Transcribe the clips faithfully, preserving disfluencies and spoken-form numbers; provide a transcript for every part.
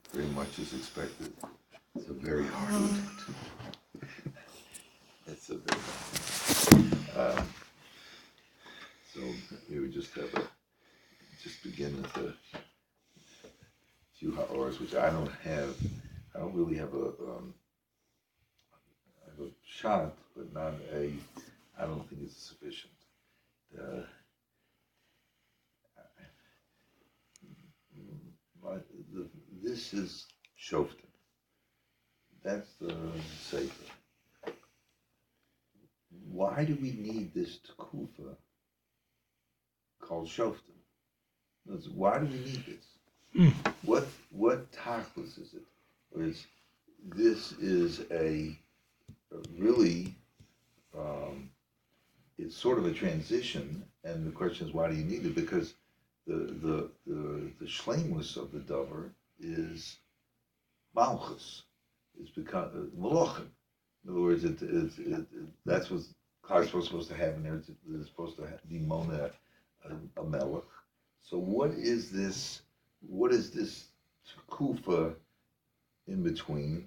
very much as expected. It's a very hard one. It's a very hard one. Um, so we would just have a, just begin with a few ha'oras, which I don't have. I don't really have a, um, I have a shot, but not a, I don't think it's sufficient. Uh, my, the, this is Shoftim. That's the Sefer. Why do we need this Tekufa called Shoftim? Why do we need this? Mm. What what tachlis is it? Or is this is a, a really um, it's sort of a transition, and the question is why do you need it? Because the the the the shlemus of the davar is malchus. It's become uh, malachim. In other words, it, it, it, it that's what Klal is supposed to have in there. It's, it's supposed to have, be mona a, a melech. So what is this? What is this kufa in between?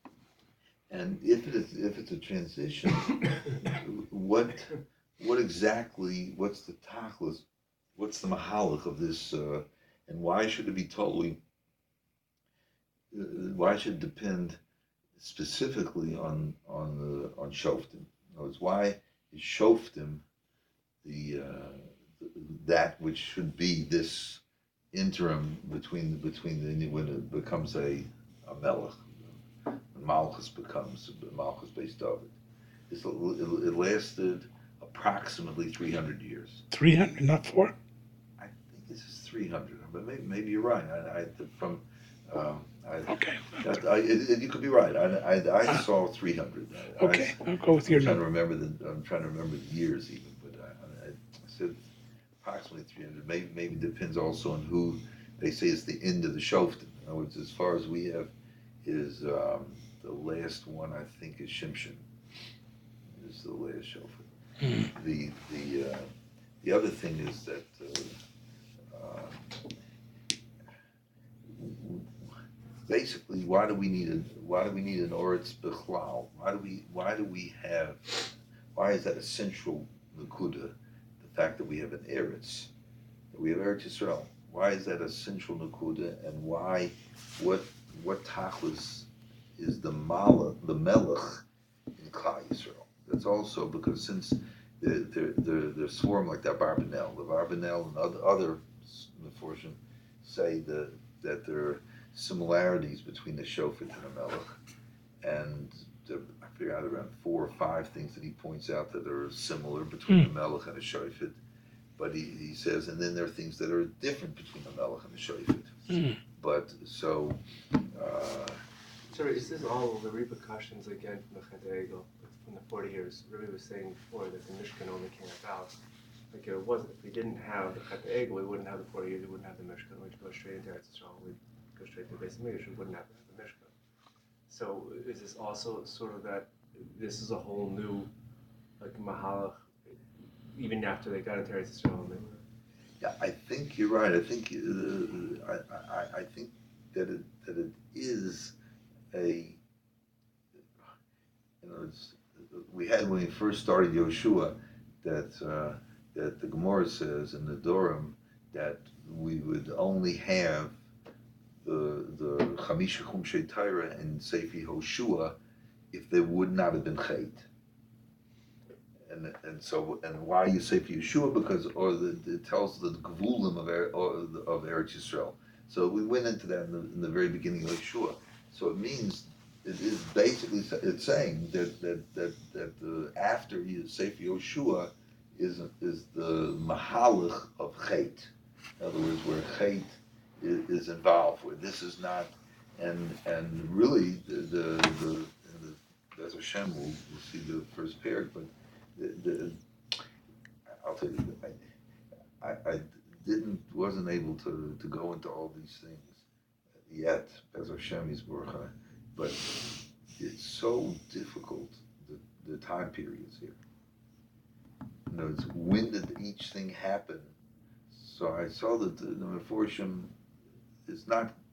And if it is, if it's a transition, what what exactly? What's the tachlis? What's the mahalach of this? Uh, and why should it be totally? Uh, why should it depend specifically on on the on shoftim? In other words, why is shoftim the, uh, that which should be this interim between the, between the when it becomes a, a melech, when Malchus becomes Malchus based David. It, it, it lasted approximately three hundred years. three hundred, not four? I think this is three hundred, but maybe, maybe you're right. I, I from um, I, Okay. that, I, it, it, you could be right. I, I, I Ah. saw three hundred. I, Okay, I, I'll go with I'm your trying to number. remember the. I'm trying to remember the years even, but I, I, I said approximately three hundred. Maybe maybe depends also on who they say is the end of the shoftim. In other words, as far as we have, is um, the last one I think is Shimshon. Is the last shoftim. Mm. The the uh, the other thing is that. Uh, uh, Basically, why do we need a why do we need an oritz bechlal? Why do we why do we have why is that a central nakuda? The fact that we have an eretz, that we have Eretz Yisrael. Why is that a central nakuda? And why what what tachlis is the mala the melech in Klal Yisrael? That's also because since they're they're they're, they're swarm like that Barbanel, the Barbanel and other other unfortunately say that that they're similarities between the shofet and the melech, and the, I figure out around four or five things that he points out that are similar between Mm. the melech and the shofet. But he, he says, and then there are things that are different between the melech and the shofet. Mm. But so. Uh, Sorry, is this all the repercussions again from the Chet Egel, from the forty years? Rabbi was saying before that the Mishkan only came about. Like if it wasn't, if we didn't have the Chet Egel, we wouldn't have the forty years. We wouldn't have the Mishkan. We'd go straight into Eretz Yisrael. We'd go straight to the Beis Hamikdash. We wouldn't have the Mishkan. So is this also sort of that this is a whole new like mahalach, even after they got into Eretz Yisrael? And they, yeah, I think you're right. I think uh, I, I I think that it that it is a you know it's, we had when we first started Yoshua that uh, that the Gemara says in the Dorim that we would only have the the Chamisha Chumshei Torah and Sefi Hoshua if there would not have been Chait. And and so and why you say for Yeshua because or the it tells the Gvulim of er, or of Eretz Yisrael. So we went into that in the, in the very beginning of Yeshua. So it means it is basically it's saying that that that that the after you say for Yeshua is is the mahalach of Chait. In other words, where Chait is, is involved, where this is not, and and really the the the, the as Hashem will we'll see the first pair, but. The, the, I'll tell you, I, I, I didn't, wasn't able to, to go into all these things yet, as Hashem is Baruch, but it's so difficult, the, the time periods here. You know, it's when did each thing happen? So I saw that the, the Meforshim is not,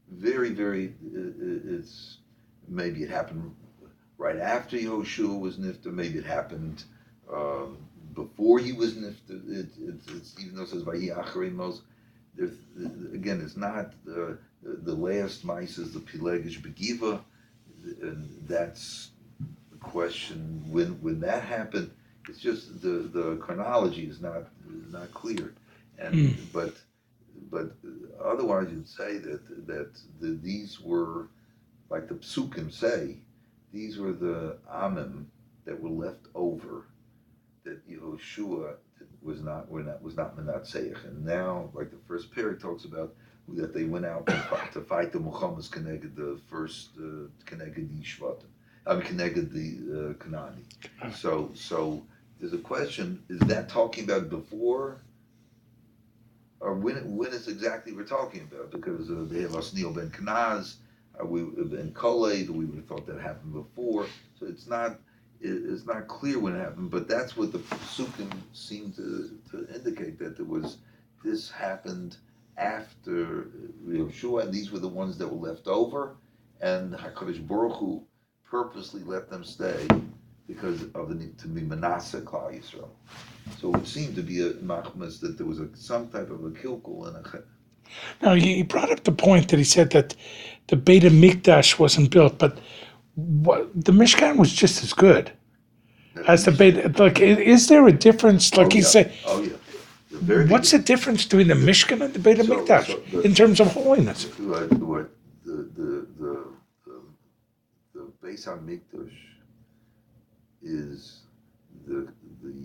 very, very, uh, it's, maybe it happened right after Yehoshua was nifta, maybe it happened um, before he was nifta. It, it, it's, even though it says Vayi Acharei Mos, there's, again, it's not uh, the last mice is the Pilegish Begiva, and that's the question when when that happened. It's just the, the chronology is not is not clear, and Mm. but but otherwise you'd say that that the, these were, like the psukim say, these were the amim that were left over that Yehoshua was not were not was not menatzeich, and now like the first parak talks about that they went out to fight, to fight the Muhammad's connected the first uh, connected the Shvatim, I mean connected the uh, Kanani. So so there's a question: is that talking about before, or when? When is exactly we're talking about? Because uh, they have Asniel ben Kanaz, uh, we ben Kolev, we would have thought that happened before. So it's not it, it's not clear when it happened, but that's what the Sukkim seem to to indicate, that there was this happened after Yehoshua, and these were the ones that were left over, and Hakadosh Baruch Hu purposely let them stay because of the need to be Manasseh Klal Yisrael. So it would seem to be a machmas that there was a, some type of a kilkul and a. Now, he he brought up the point that he said that the Beit Mikdash wasn't built, but what, the Mishkan was just as good as the Beit. Like, i- is there a difference? Like oh, you yeah. say, Oh yeah. The very what's the big, difference between the Mishkan and the Beit So- Mikdash so the- in terms of holiness? what, what the the the the, the Beis Hamikdash is the the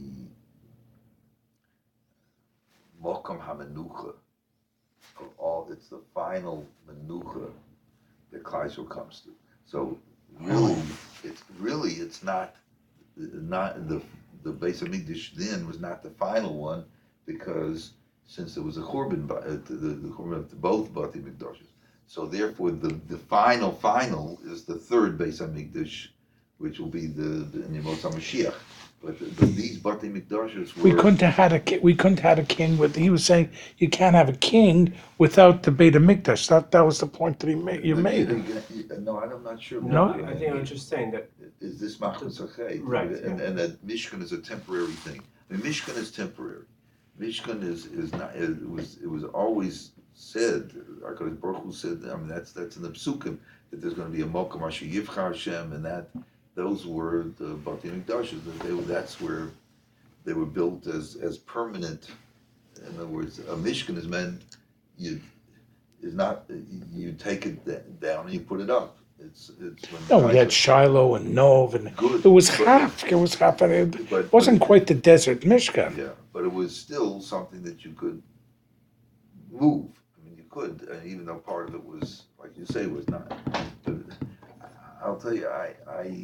Mokum HaMenucha of all. It's the final Menucha that Kleisel comes to. So really, it's really it's not not the the Beis Hamikdash then was not the final one, because since there was a Korban, ba- uh, the the, the Korban of both Bati Mikdashes. So therefore, the the final final is the third Beis Hamikdash, which will be the the Yemot HaMashiach. But, but these Bati Mikdashes were. We couldn't have had a ki- we couldn't have had a king with. He was saying you can't have a king without the Beit Mikdash. That that was the point that he made. You No, made. No, I'm not sure. No? I think I was just saying that Is this Machmas Achet? Right, And, yeah. and that Mishkan is a temporary thing. I mean, Mishkan is temporary. Mishkan is, is not, it was, it was always said, HaKadosh Baruch Hu said, I mean, that's, that's in the Psukim, that there's gonna be a Mokum Asher Yivchar Hashem, and that, those were the Bati Mikdashos, that they were, that's where they were built as, as permanent. In other words, a Mishkan is meant, you, is not, you take it da- down and you put it up. It's, it's when. No, we had Kaisa- Shiloh and Nov, and Good, it was but- half. It was half. And it but- wasn't but- quite the desert Mishkan. Yeah, but it was still something that you could move. I mean, you could, and even though part of it was, like you say, was not. But I'll tell you, I, I,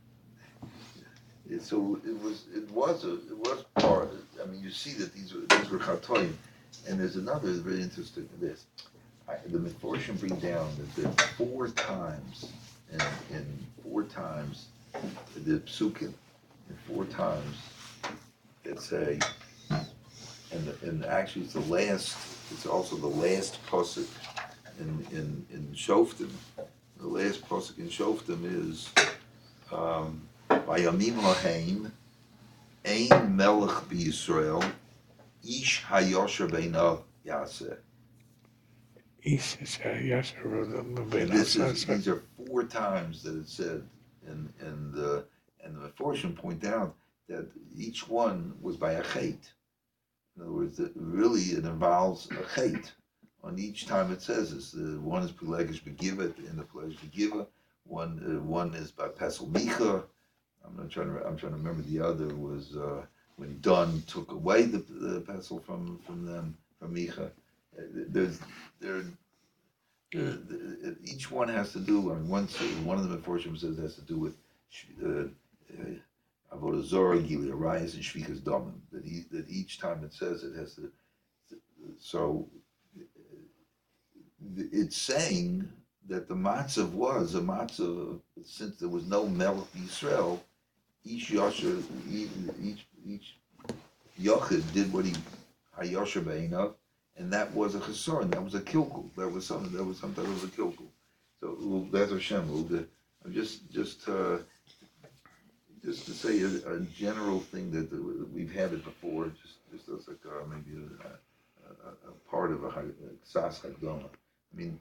it, so it was, it was a, it was part. I mean, you see that these were these were chatoim, and there's another very interesting this. I, the Meforshim bring down that there are four times, in, in four times, the psukim, in four times, that say, and the, and actually it's the last, it's also the last pasuk in in in Shoftim. The last pasuk in Shoftim is um, Vayamim laheim ein melech b'Yisrael ish hayosher beinav yaseh. He said, yes, I wrote a little bit. This I is, said, these are four times that it's said, and and the and the Meforshim point out that each one was by a chait. In other words, that really it involves a chait on each time it says this. The one is Pelegish Begiva at the end of Pelegish Begiva. One uh, one is by Pesel Micha. I'm not trying to I'm trying to remember the other was uh, when Dun took away the, the Pesel from from them from Micha. Uh, There's there. Uh, the- each one has to do. I mean, one one of the Meforshim says it has to do with uh, uh, Avodah Zorah, Gilead Arayas, and Shvikas Damim. That he that each time it says it has to. So uh, it's saying that the matzav was a matzav since there was no Melech Yisrael. Each Yasher, each each each Yochid did what he Hayosher Beinav, and that was a chesaron, that was a kilkul, that was something, that was something that was a kilkul. So well, that's Hashem. Well, the, I'm just just uh, just to say a, a general thing that uh, we've had it before, just just as like uh, maybe a, a, a part of a ksas hakdama. I mean,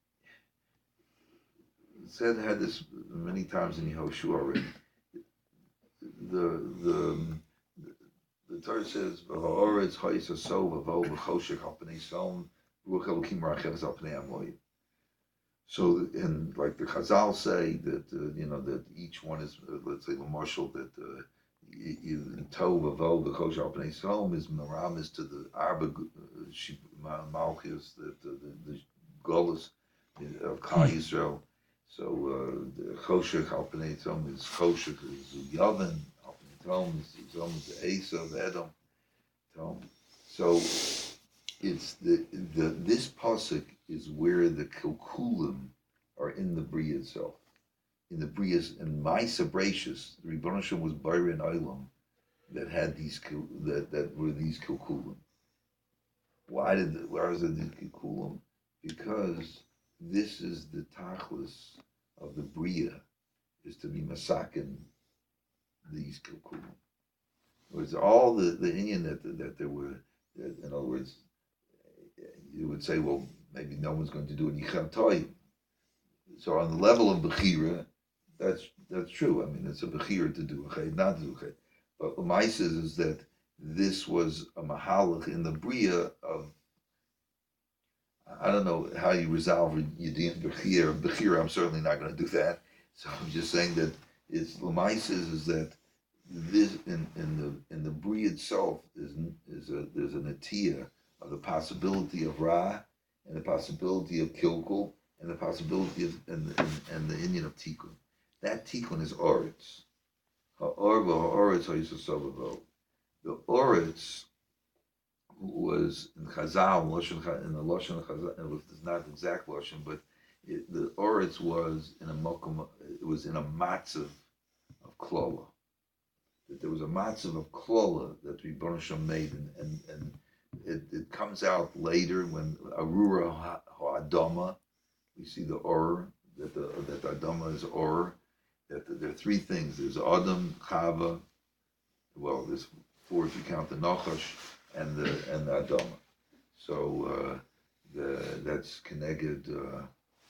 said had this many times in Yehoshua already. The the the Torah says v'ha'oretz ha'yisasov v'vo v'choshech al pnei som ruach elokim rachevs al pnei amoyim. So, and like the Chazal say that uh, you know that each one is, uh, let's say, the marshal that uh, in Tov Avol the Kosh Al Pnei Som is Maramis to the Arba uh, Malchus, that uh, the, the Golas of Klal Yisrael. So uh, the Choshech Al Pnei Som is Choshech is Yavin, Al Pnei Tom is Tom is the Esav Edom. Tom. So it's the the this pasuk is where the kilkulim are in the bria itself. In the brias in Ma'aser Bereishis, the Rebbeinu Shalom was Bayra and Olam that had these that that were these kilkulim. Why did the, why was it these kilkulim? Because this is the tachlis of the bria, is to be masakin these kilkulim. It was all the the Indian that that there were. That, in other words, you would say, well, maybe no one's going to do it Yicham Toy. So on the level of Bechira, that's that's true. I mean, it's a Bechira to do a Chay, not to do a Chay. But what my says is that this was a Mahalach in the Bria of, I don't know how you resolve Yedin Bechira. Bechira, I'm certainly not going to do that. So I'm just saying that it's, Lamai says is that this, in, in the in the Bria itself, is, is a, there's a Natiyah of the possibility of Ra, and the possibility of Kilkul, and the possibility of, and, and, and the Indian of Tikkun. That Tikkun is Oretz. Ha'orva ha'oretz ha'yisasovavo. The Oretz was in Chazal, in the Lashon Chazal, it was not exact Lashon, but it, the Oretz was in a mokum, it was in a matzav of Klola. That there was a matzav of Klola that Rebbeinu Shalom made, and, and, and It, it comes out later when Arura Ha'adama, we see the Or, that the that the Adama is Or, that the, there are three things. There's Adam, Chava, well, there's four if you count the Nachash, and the and the Adama. So uh, the that's connected, uh,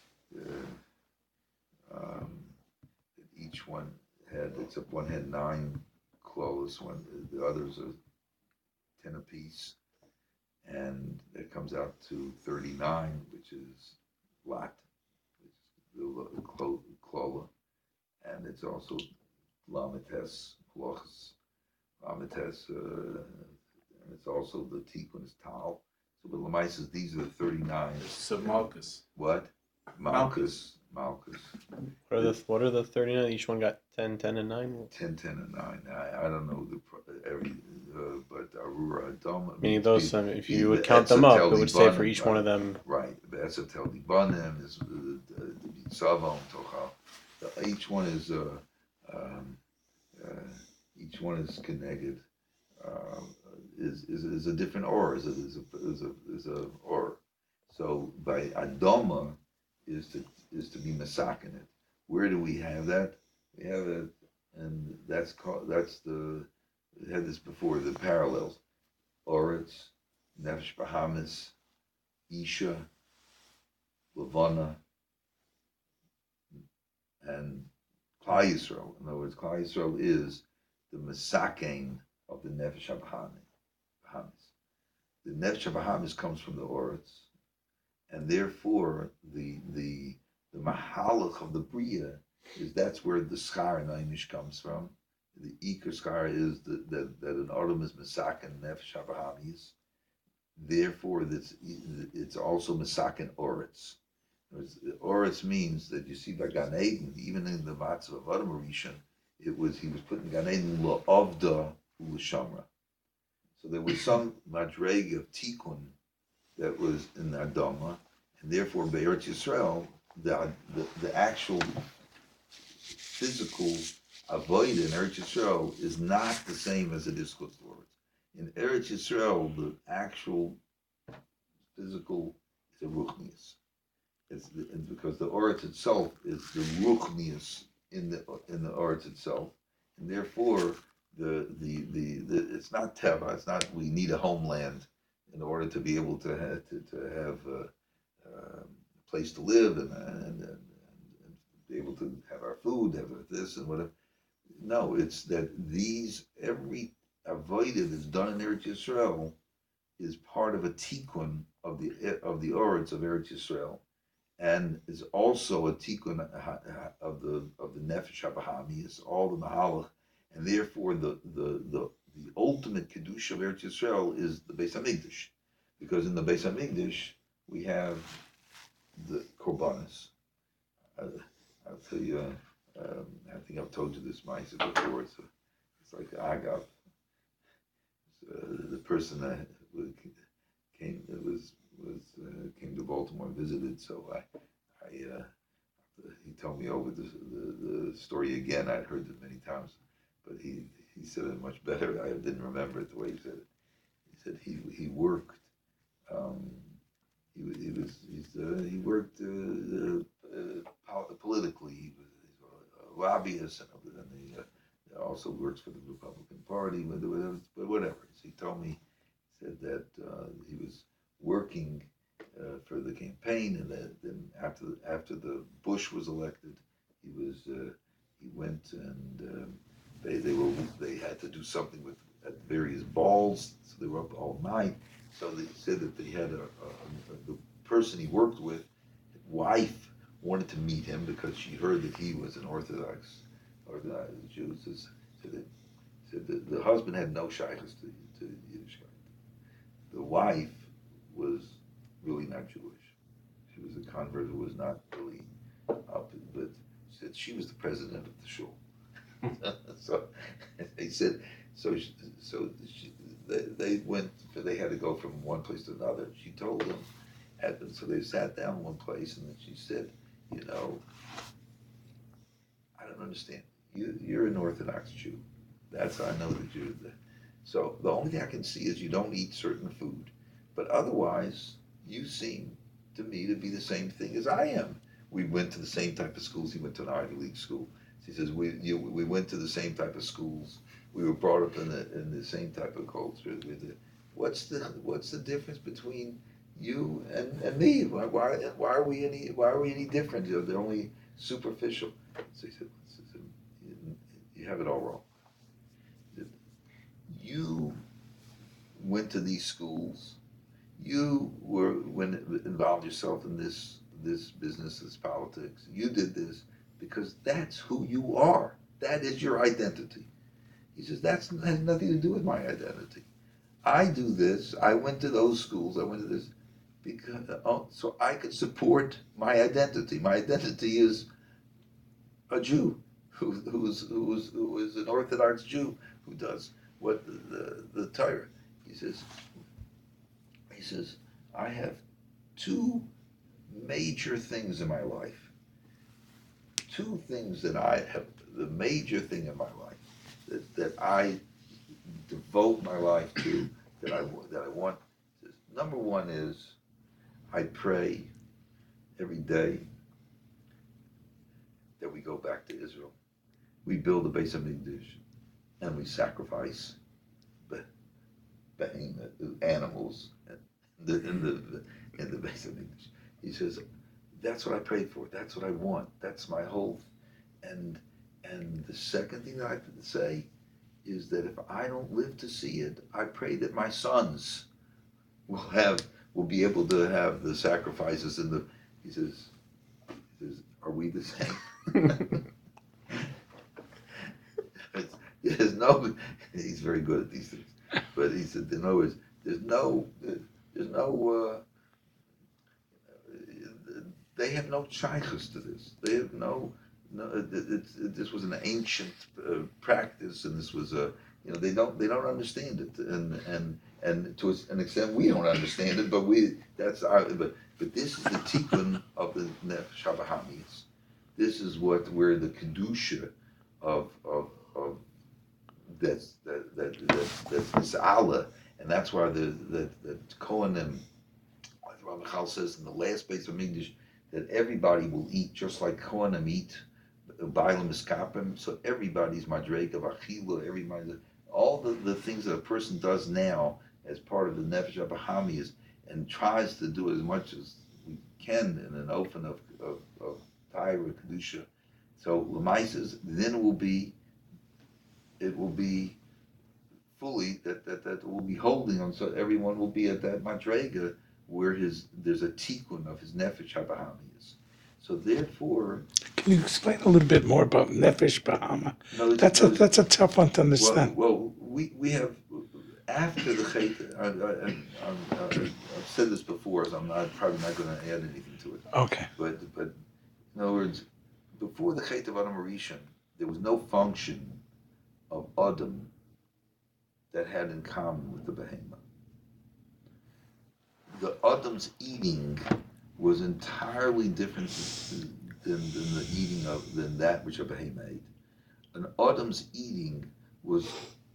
uh, um, each one had, except one had nine clothes, one, the others are ten apiece. And it comes out to thirty-nine, which is Lot, which is the Klola, and it's also Lamites, Lochs, Lamites, uh, and it's also the Tikkun is Tal. So, but Lamai says these are the thirty-nine. So Malchus. What? Malchus. Malchus. What are the what are the thirty-nine? Each one got ten, ten, and nine. ten, ten, and nine. I, I don't know the every, uh, but Arura Adama. Meaning those, um, if you would count them up, it would say for each one of them. Right. Be'etzav tel dibanim is the bitzavam tochal. Each one is uh, um, uh, each one is connected. Uh, is, is is a different or is a is a is a, is a or. So by Adama is to is to be masakin it. Where do we have that? We have it, and that's called that's the we had this before, the parallels. Oretz, Nefesh Bahamis, Isha, Levana, and Klal Yisrael. In other words, Klal Yisrael is the Masakein of the Nefesh Bahamis. The Nefesh Bahamis comes from the Oretz, and therefore the the the Mahalach of the Bria is that's where the Schar Naimish comes from. The Iker Schar is that, that, that an Adam is Masakin Nefesh Bahamis. Therefore, that's, it's also Masakin Oretz. Oretz means that you see by Gan Eden, even in the Matzah of Adam Rishon, it was he was putting Gan Eden La'avda U'Shamra. So there was some madreg of Tikkun that was in the Adama, and therefore Be'eretz Yisrael, the, the the actual physical avoid in Eretz Yisrael is not the same as it is Chutz La'aretz. In Eretz Yisrael, the actual physical, it's a ruchnius. It's the, and because the Oretz itself is the ruchnius in the in the Oretz itself, and therefore the, the the the it's not teva. It's not we need a homeland in order to be able to have, to, to have a, a place to live and and, and and be able to have our food, have this and whatever. No, it's that these every avodah that's done in Eretz Yisrael is part of a tikkun of the of the Oretz of Eretz Yisrael, and is also a tikkun of the of the Nefesh HaBahami. It's all the Mahalach, and therefore the the the the ultimate kedusha of Eretz Yisrael is the Beis Hamikdash, because in the Beis Hamikdash we have the korbanos. Uh, I'll tell you. Uh, um, I think I've told you this, Ma'aser, before. It's, a, it's like the agav. Uh, the person that came it was was uh, came to Baltimore and visited, so I I uh, he told me over the, the the story again. I'd heard it many times, but he he said it much better. I didn't remember it the way he said it. He said he he worked. Um, he he was he's, uh, he worked uh, uh, politically. He was a lobbyist, and, and he uh, also works for the Republican Party. Whatever, but whatever. So he told me, he said that uh, he was working uh, for the campaign, and that then after after the Bush was elected, he was uh, he went and um, they they were they had to do something with at various balls, so they were up all night. So they said that they had a, a, a the person he worked with, wife, wanted to meet him because she heard that he was an Orthodox Orthodox Jew. So that said that the husband had no shaykhs to, to Yiddishkeit. The wife was really not Jewish. She was a convert who was not really up, but said she was the president of the shul. So they said, so she, so she, they, they went. They had to go from one place to another. She told them, and so they sat down one place, and then she said, you know, I don't understand. You, you're an Orthodox Jew. That's I know that you're the. So the only thing I can see is you don't eat certain food, but otherwise you seem to me to be the same thing as I am. We went to the same type of schools. He went to an Ivy League school. She says we you, we went to the same type of schools. We were brought up in the in the same type of culture. The, what's the what's the difference between you and, and me? Why, why why are we any why are we any different? You know, they're only superficial. So he said, you have it all wrong. You went to these schools. You were when involved yourself in this this business, this politics. You did this because that's who you are. That is your identity. He says that's has nothing to do with my identity. I do this. I went to those schools. I went to this because oh, so I could support my identity. My identity is a Jew who who's who's who is an Orthodox Jew who does what the the, the Torah. He says. He says I have two major things in my life. Two things that I have. The major thing in my life that that I devote my life to, that I that I want. Number one is I pray every day that we go back to Israel. We build a Beis Hamikdash and we sacrifice animals in the in the in the Beis Hamikdash. He says that's what I prayed for. That's what I want. That's my whole. And and the second thing that I have to say is that if I don't live to see it, I pray that my sons will have will be able to have the sacrifices in the. He says, he says, are we the same? There's no. He's very good at these things, but he said, in other words, there's no, there's no. Uh, they have no shaykhus to this. They have no. No, it, it, it, this was an ancient uh, practice, and this was a, you know, they don't they don't understand it, and and and to an extent we don't understand it, but we that's our but but this is the tikkun of the Nefesh HaBahamis. This is what where the kedusha of of of that's that that that's that's this Allah, and that's why the the the Kohanim Ramachal says in the last base of English that everybody will eat just like Kohanim eat, Bailam Iskapim, so everybody's Madrega, Achila, everybody, all the, the things that a person does now as part of the Nefesh HaBahamiyas and tries to do as much as we can in an open of, of, of Tyra, Kedusha. So Lamaises, then it will be, it will be fully, that, that, that will be holding on, so everyone will be at that Madrega where his, there's a tikkun of his Nefesh HaBahamiyas. So therefore, Can you explain a little bit more about Nefesh Bahama? no, That's a that's a tough one to well, understand. well, we, we have, after the Chet, I, I, I, I, I've said this before, so I'm not, probably not going to add anything to it. Okay. But, but in other words, before the Chet of Adam Rishon, there was no function of Adam that had in common with the Behemoth. The Adam's eating was entirely different than, than the eating of than that which a Behemoth ate. An Adam's eating was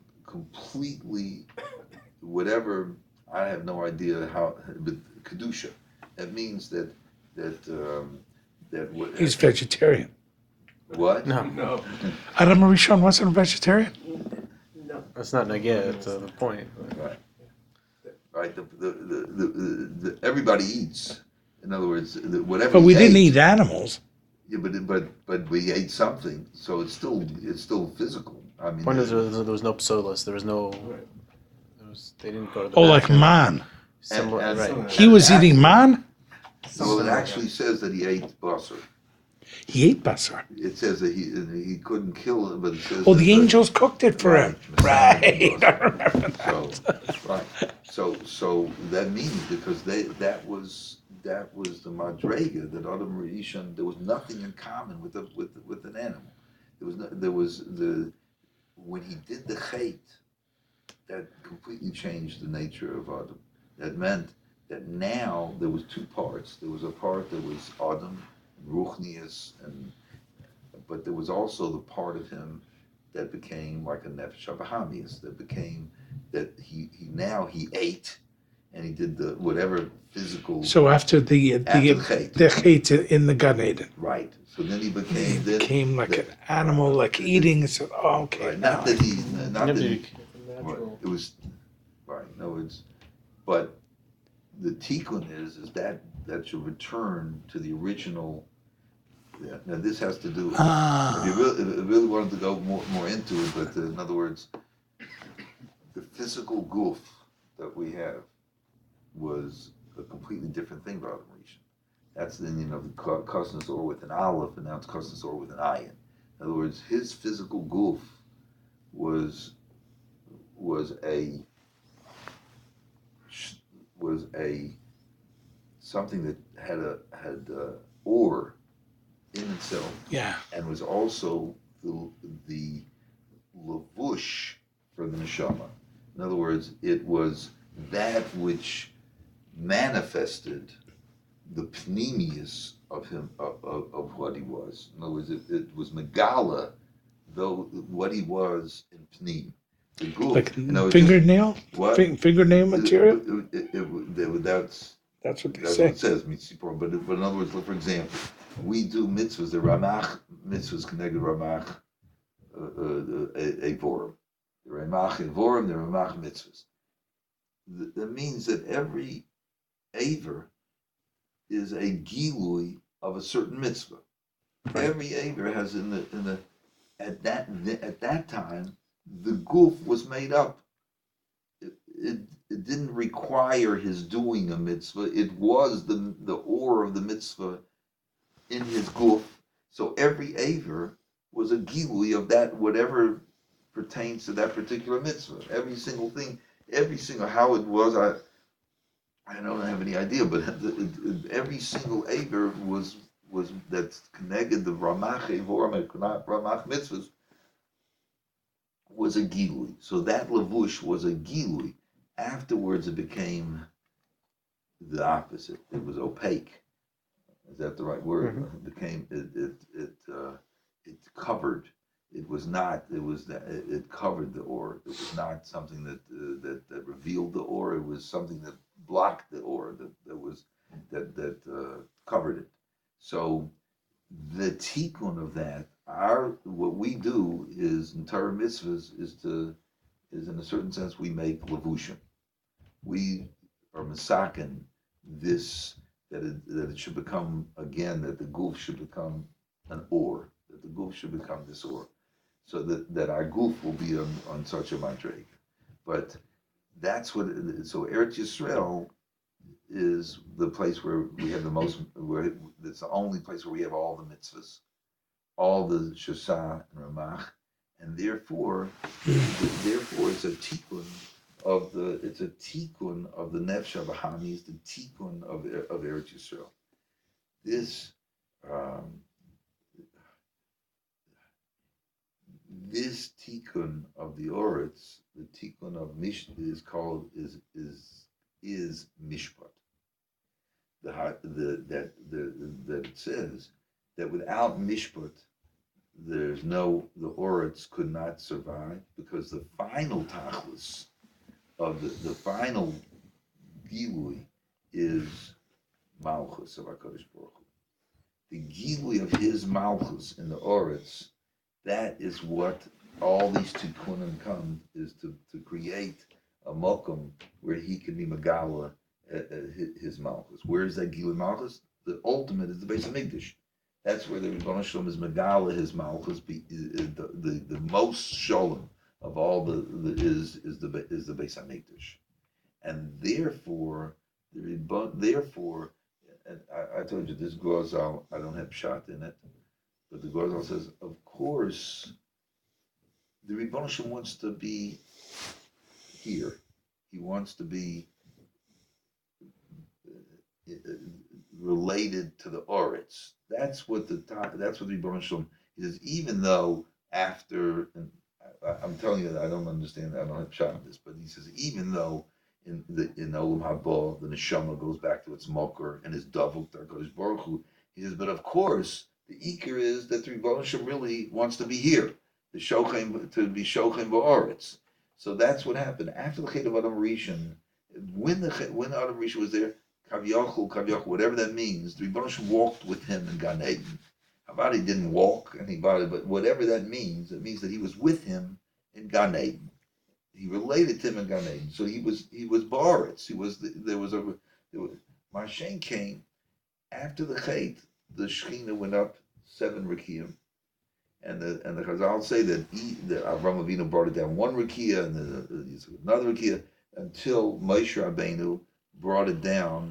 completely whatever, I have no idea how, but Kedusha. That means that that um, that what He's vegetarian. what? No, No, Adam Rishon wasn't a vegetarian? no. that's not negate. That's uh, the point. Right. Right. The, the, the, the, the, the, everybody eats. In other words, the, whatever. But we he didn't ate, eat animals. Yeah, but but but we ate something, so it's still it's still physical. I mean, Point is, the- there was, there was no psolas. There was no. Right. There was, they didn't go to the. Oh, like bathroom. man. Similar, And- and- right. He was eating man? well, it actually says that he ate basar. He ate basar. It says that he he couldn't kill it, but it says. Oh, that the angels cooked it for him. Right. Right. I remember that. So right. So so that means because they that was that was the madrega that Adam Rishon, there was nothing in common with the, with the, with an animal. There was no, there was the when he did the chait, that completely changed the nature of Adam. That meant that now there was two parts. There was a part that was Adam, Ruchnius, and but there was also the part of him that became like a Nefesh HaBahamiyas, that became that he, he now he ate and he did the whatever physical So after the after the the chait. the chait in the Gan Eden, Right. So then he became he then, became like the- an animal, like eating. And said, oh, okay. right, now not that I- he not Yeah, that he, but It's a natural. it was right, no it's but the tikkun is is that that should return to the original. Yeah, now this has to do. If you Ah, really, if you really wanted to go more, more into it, but uh, in other words, the physical goof that we have was a completely different thing about Rishon. That's the Indian of the Kosnas or with an aleph, and now it's Kosnas or with an ayin. In other words, his physical goof was was a was a something that had a had a or in itself, yeah. and was also the the lavush for the neshama. In other words, it was that which manifested the pneumius of him of, of, of what he was. In other words, it, it was megala, though what he was in pneum. The guf, Like you know, it's just- fingernail? what? Fin- fingernail material? It, it, it, it, it, that's That's what they that's say. what it says, mitzvah. But, but in other words, look, for example, we do mitzvahs, the Ramach mitzvahs connected Ramach uh, uh, Evorim. The Ramach Evorim, the Ramach mitzvahs. Th- That means that every Aver is a gilui of a certain mitzvah. Every Aver has in the in the at that at that time the guf was made up. It, it, it didn't require his doing a mitzvah. It was the the or of the mitzvah in his guf. So every aver was a gilui of that, whatever pertains to that particular mitzvah. Every single thing, every single how it was, I I don't have any idea, but the, it, every single aver was was that's connected the ramach evorim ramach mitzvahs was a gilui. So that lavush was a gilui. Afterwards, it became the opposite. It was opaque. Is that the right word? Mhm. It became it it it uh, it covered. It was not. It was that it, it covered the or. It was not something that uh, that that revealed the or. It was something that blocked the or. That that was that that uh, covered it. So the tikkun of that, our what we do is in Torah mitzvahs is to is in a certain sense we make levushim. We are masakin this that it, that it should become again that the goof should become an or that the goof should become this or, so that, that our goof will be on, on such a madrig. But that's what it, so Eretz Yisrael is the place where we have the most where it's the only place where we have all the mitzvahs, all the Shasah and Ramach, and therefore therefore it's a tikkun of the it's a tikkun of the nefesh Bahami, it's the tikkun of of Eretz Yisrael. This um, this tikkun of the Oretz, the tikkun of Mish is called is is is mishpat. The the that the that it says that without mishpat, there's no the Oretz could not survive because the final tachlis of the, the final gilui is malchus of HaKadosh Baruch Hu. The gilui of his malchus in the Oretz, that is what all these tikkunim come, is to, to create a mokum where he can be megala uh, uh, his, his malchus. Where is that gilui malchus? The ultimate is the Beis Hamikdash. That's where the Rebbeinu Shalom is megala his malchus. Be, is, is the, the the most shalom of all the, the is is the is the Beis Hamikdash, and therefore the Rebbeinu, therefore, and I, I told you this Gozal, I don't have shot in it, but the Gozal says, of course, the Rebbeinu Shalom wants to be here. He wants to be related to the Oretz. That's what the top. That's what the Rebbeinu Shalom. He says, even though after, and I, I'm telling you that I don't understand. I don't have shot on this, but he says, even though in the in Olam Haba the neshama goes back to its mocker and his davuk to HaKadosh Baruch Hu, he says, but of course the ikar is that the Rebbeinu Shalom really wants to be here, the shochem to be shochem ba'aretz. So that's what happened after the Chet of Adam Rishon. When the when Adam Rishon was there, Kaviyachol, Kaviyachol, whatever that means, the Rebbeinu Shalom walked with him in Gan Eden. How about he didn't walk anybody, but whatever that means, it means that he was with him in Gan Eden. He related to him in Gan Eden. So he was he was Baritz. He was the, there was a there was, Marshen came after the Chet. The Shechina went up seven Rikiyim, and the and the Chazal say that he, that Avram Avinu brought it down one Rikiya and then another Rikiya until Moshe Rabbeinu brought it down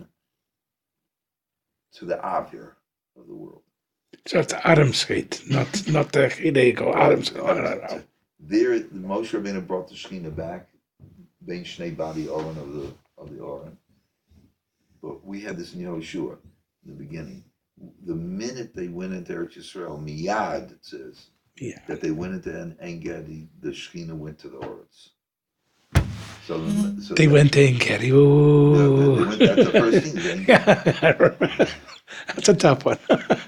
to the Avir of the world. So it's Adam's Gate, not not the Hidego. Adam's Gate. No, no, no. There, Moshe Rabbeinu brought the Shekhinah back, being Shnei Badi Oren of the of the Oren. But we had this in Yehoshua in the beginning. The minute they went into Eretz Yisrael, miyad it says Yeah. that they went into En En Gedi, the Shekhinah went to the Oretz. So, so They that, went to Engedi. Yeah, Ooh. they went, that's the first thing. They, Yeah, I remember. That's a tough one.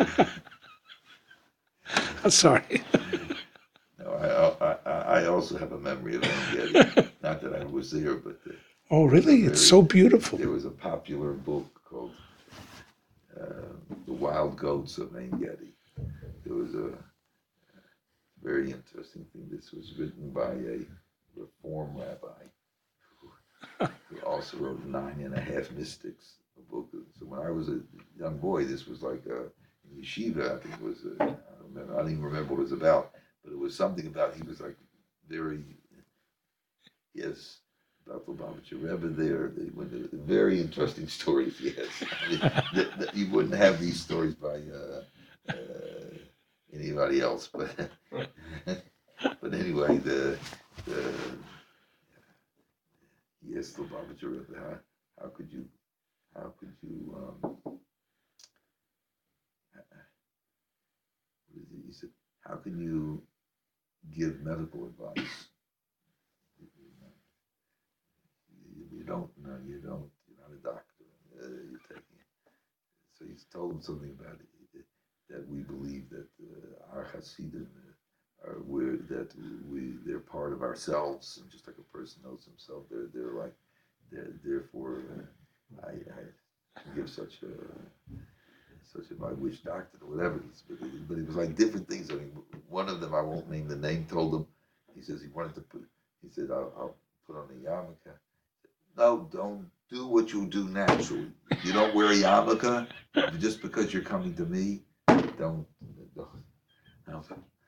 I'm sorry. No, I, I I also have a memory of En Gedi. Not that I was there, but the, Oh, really? It's so beautiful. there was a popular book called uh, The Wild Goats of En Gedi. There was a very interesting thing. This was written by a Reform rabbi who also wrote Nine and a Half Mystics, a book. So when I was a young boy, this was like a in yeshiva. I think it was. A, I, don't remember, I don't even remember what it was about, but it was something about he was like very yes. About the Lubavitcher Rebbe there, they went to very interesting stories. Yes, I mean, that, that you wouldn't have these stories by uh, uh, anybody else, but but anyway, the the yes, the Lubavitcher Rebbe. How, how could you? How could you? Um, what is it? He said, how can you give medical advice? You don't, no, you don't, you're not a doctor, uh, you're taking it. So he's told him something about it, that we believe that uh, our Hasidim are, we're, that we, they're part of ourselves, and just like a person knows himself, they're, they're like, they're, therefore, uh, I, I, give such a such a my wish doctor or whatever. But it, but it was like different things. I mean, one of them I won't name the name. Told him, he says he wanted to put. He said I'll, I'll put on a yarmulke. No, don't do what you do naturally. You don't wear a yarmulke just because you're coming to me. Don't. don't, don't.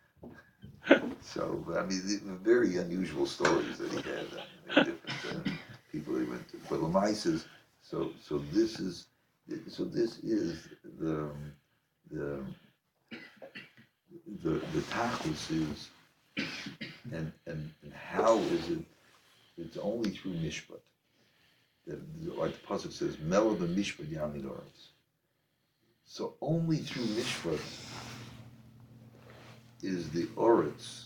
So, I mean, these were very unusual stories that he had. I mean, different uh, people he went to. But Lamai says, so, so this is, so this is the, the, the, the tachlis is, and, and, and how is it? It's only through mishpat. That, like the pasuk says, "Melo the mishpat yamid oretz." So only through mishpat is the oretz,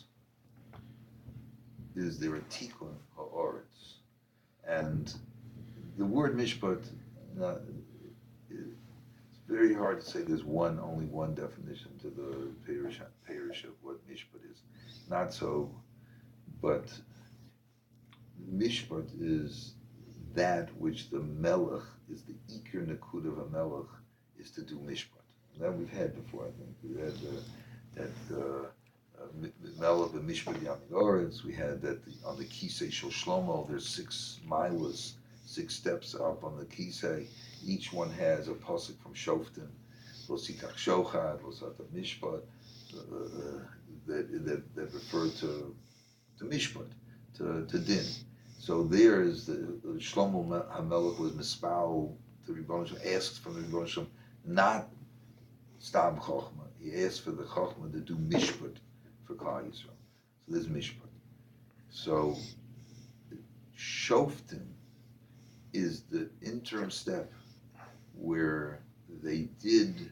is there a tikkun ha'oretz, and the word mishpat, not, it's very hard to say. There's one, only one definition to the parish, parish of what mishpat is. Not so, but mishpat is that which the melech is the ikir nakud of a melech is to do mishpat. And that we've had before. I think we had uh, that. Uh, Melech and Mishpat Yamid Oretz. We had that the, on the Kisei Shel Shlomo. There's six milas, six steps up on the Kisei. Each one has a pasuk from Shoftim, Lo Sitach Shochad, Lo Sata Mishpat, uh, that, that that refer to to Mishpat, to, to Din. So there is the, the Shlomo HaMelech was mispal to Rebbeinu Shem, asked from the Rebbeinu Shem, not Stam Chochma. He asked for the Chochma to do Mishpat for Klal Yisrael. So there's Mishpat. So Shoftim is the interim step where they did,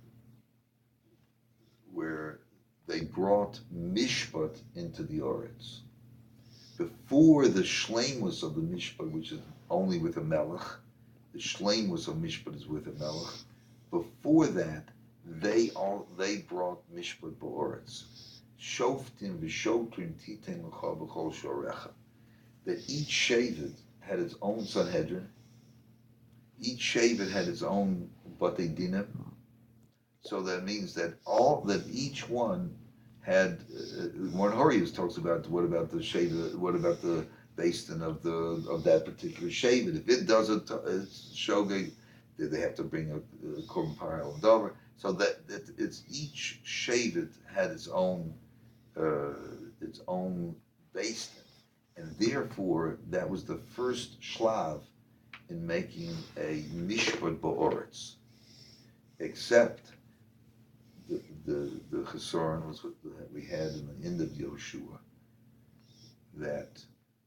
where they brought Mishpat into the Oretz. Before the Shleimus of the Mishpat, which is only with a Melech, the Shleimus of Mishpat is with a Melech. Before that, they all they brought Mishpat Ba'oretz. Shoftim v'shotrim titen l'cha b'chol shorecha. That each Shevet had its own Sanhedrin. Each Shevet had its own Batei Dinim. So that means that all that each one had. Uh, Morn Horius talks about what about the Shevet? What about the Basin of the of that particular Shevet? If it doesn't, it's Shogeg. They have to bring a, a korban pile and over. So that, that it's each Shevet had its own uh, its own basin, and therefore that was the first shlav in making a mishpat ba'oretz. Except the the the chesaron was what we had in the end of Yoshua, that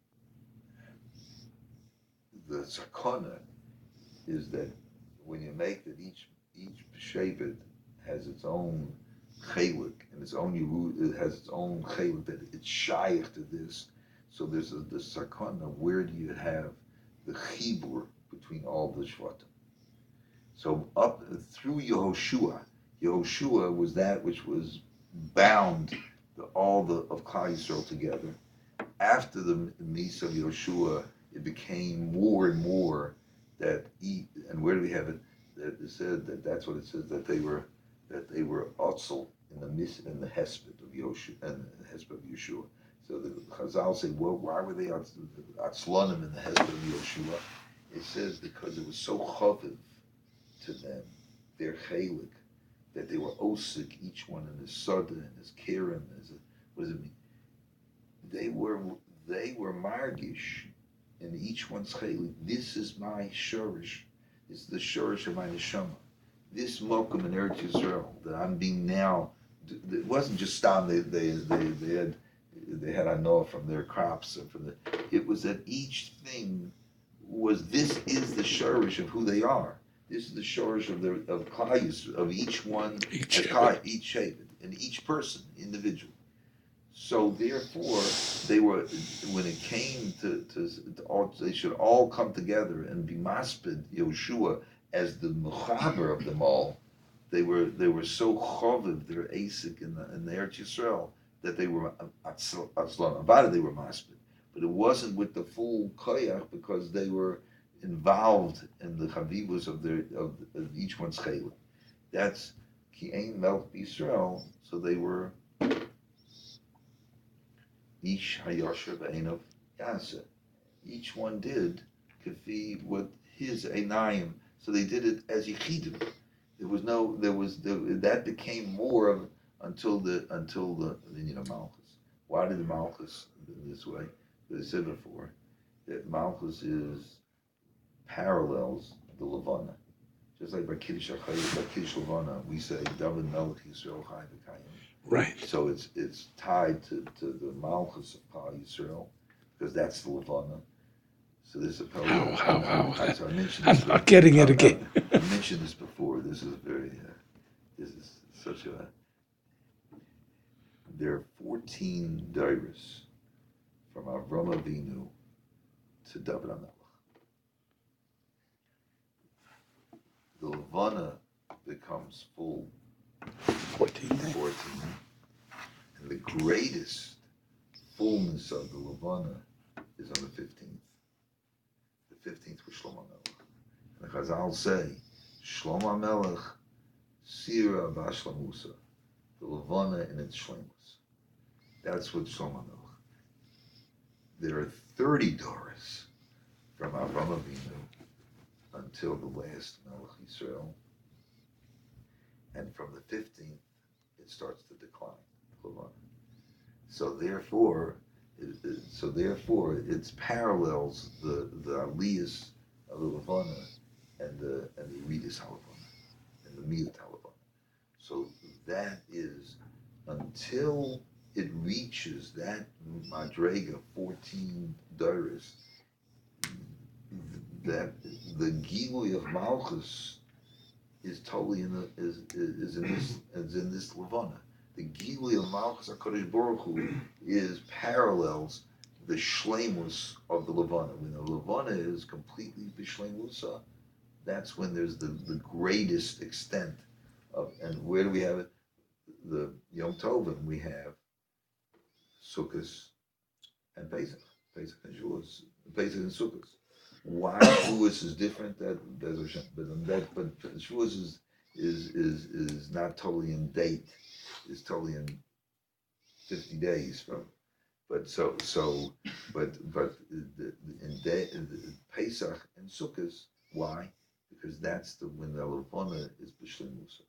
the sakana is that when you make that each each shevet has its own chelik and its own Yeru, it has its own chelik that it's shaykh to this. So there's a, the sakana. Where do you have the chibur between all the shvatim? So up through Yehoshua, Yehoshua was that which was bound the, all the of Klal Yisrael together. After the Misa of Yehoshua, it became more and more that he, and where do we have it? That it said that that's what it says, that they were that they were otzel in the mis in the hesped of Yoshua and the hesped of Yeshua. So the Chazal say, well, why were they atzlonim in the hesped of Yoshua? It says because it was so chaviv to them, their chalik, that they were osik, each one in his sada and his keren. As a, what does it mean? They were they were margish in each one's chalik. This is my shorish. It's the shorish of my neshama. This mokum in Eretz Yisrael that I'm being now. It wasn't just stam. They they they, they had they had I know from their crops and from the. It was that each thing was this is the shorish of who they are. This is the shorish of their of klal of each one, Each as klal, each shevet, and each person individual. So therefore, they were when it came to, to, to all, they should all come together and be maspid Yoshua as the mechaber of them all. They were they were so choviv, their asik in the in the Eretz Yisrael, that they were atzlan avada, they were maspid, but it wasn't with the full koyach because they were involved in the chavivus of their of, of each one's chayla. That's ki ein melch Yisrael, so they were ish hayosher ve'enav yaseh. Each one did kafi what his einayim. So they did it as yichidim. There was no, there was there, that became more of until the until the you know Malchus. Why did the Malchus in this way? As I said before, that Malchus is parallels the Levana. Just like by Kiddush HaChayim, by Kiddush Levana, we say David Melech Yisrael Chai V'Kayim. Right. So it's it's tied to, to the Malchus of Chai Yisrael because that's the Levana. So this is a How, how, how? I, so I mentioned I'm this not getting it again. I, I mentioned this before. This is very. Uh, this is such a. There are fourteen dairas from Avram Avinu to David HaMelech. The Levana becomes full fourteen. fourteen, and the greatest fullness of the Levana is on the fifteenth. The fifteenth was Shlomo Melech. And the Chazal say, Shlomo Melech, Sira Bashlamusa, the Levana in its shlemus. That's what Shlomo Melech. There are thirty doors from Avram Avinu until the last Melech Yisrael, and from the fifteenth, it starts to decline, Levana. So therefore, it, it, so therefore, it parallels the the Aliyas of the Levana and the and the Eridus HaLevana and the Miyut HaLevana. So that is until it reaches that Madrega fourteen Doris, that the Gilui of Malchus is totally in the is is in this is in this Levana. The Gilui of Malchus HaKadosh Baruch Hu is parallels the Shleimus of the Levana. When the Levana is completely B'Shleimusa, that's when there's the, the greatest extent of, and where do we have it? The Yom Tovim, we have Sukkot and Pesach. Pesach and Shavuos, Pesach and Sukkot. Why Shavuos is different? That that's a, but that but Shavuos is is is is not totally in date. It's totally in fifty days from. But so so but but the, in day the Pesach and Sukkot. Why? Because that's the when the Levana is b'shlemusa.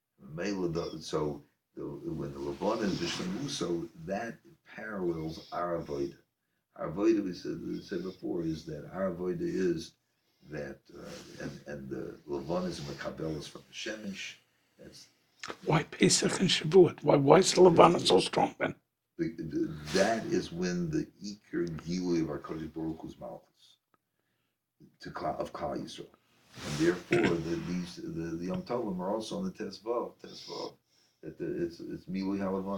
So the, when the Levana is b'shlemusa, that parallels our avodah. Our avodah, we said, we said before, is that our avodah is that, uh, and and the Levana is mekabelas from the Shemesh. That's Why Pesach and Shavuot? Why why is the Levana so strong then? the, the, that is when the Iker Gilui of our Kodesh Baruch Hu's Malchus to Kla- of Klal Yisrael. And therefore, the, these the, the Yom Tovim are also on the Tesvav, Tesvav. That the, it's it's Milui Halavana.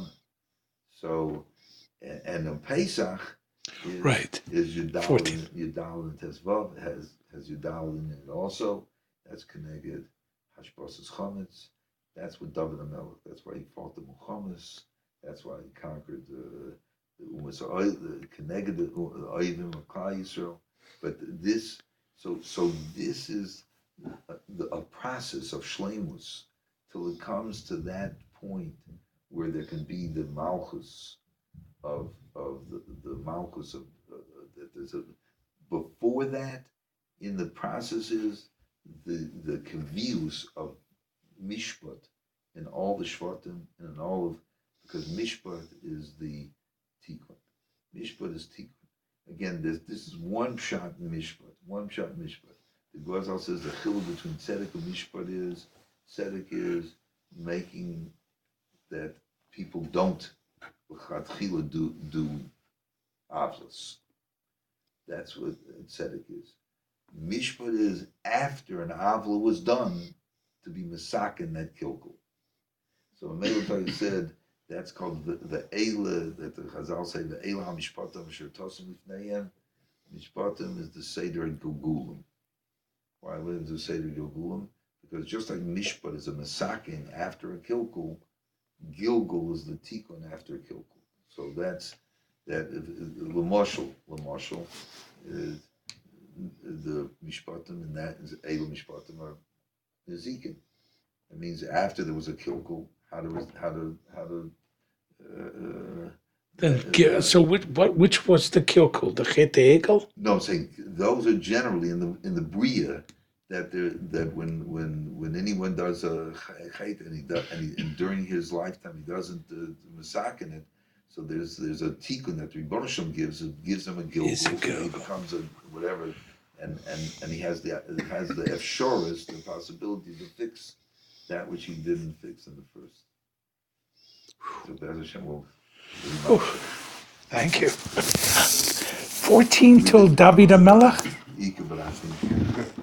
So, and, and on Pesach is Right. is Yudal fourteen. Yudal and Tesvav has has Yudal in it also. That's connected Hashbos's Chametz. That's what David HaMelech. That's why he fought the Muhammad's. That's why he conquered the the Umas the connected the Oivim of Klal Yisrael. But this. So, so this is a, a process of shleimus till it comes to that point where there can be the malchus of of the, the malchus of uh, that there's a before that in the process is the the kavius of mishpat in all the shvatim and in all of because mishpat is the tikkun. Mishpat is tikkun. Again, this this is one shot in Mishpat, one shot in Mishpat. The Glazal says the chiluk between tzedek and Mishpat is tzedek is making that people don't l'chatchila do do avlos. That's what tzedek is. Mishpat is after an avla was done to be masakin that kilkul. So Melech said. That's called the the Eila that the Chazal say the Eila HaMishpatim Asher Tosim Lifneihem. Mishpatim is the Seder Gilgulim. Why is the Seder Gilgulim? Because just like Mishpat is a Masakin after a Kilkul, Gilgul is the Tikkun after a Kilkul. So that's that. L'moshel, l'moshel is the mishpatim in that is Egel mishpatim are nezikin. It means after there was a kilkel, how to how to how to. Uh, Then, gi- so which, what, which was the kilkul? The Chet Egel? No, I'm saying those are generally in the in the bria that there that when when when anyone does a chait and he does and, he, and during his lifetime he doesn't uh, masakin it, so there's there's a tikkun that Rebbeinu Shem gives it gives him a gilgul, Is a so he gilgul. becomes a whatever, and and and he has the has the efshoris, the possibility to fix that which he didn't fix in the first. So Be'ez Hashem will. Thank you. fourteen till David Amelech? Ike Barashim.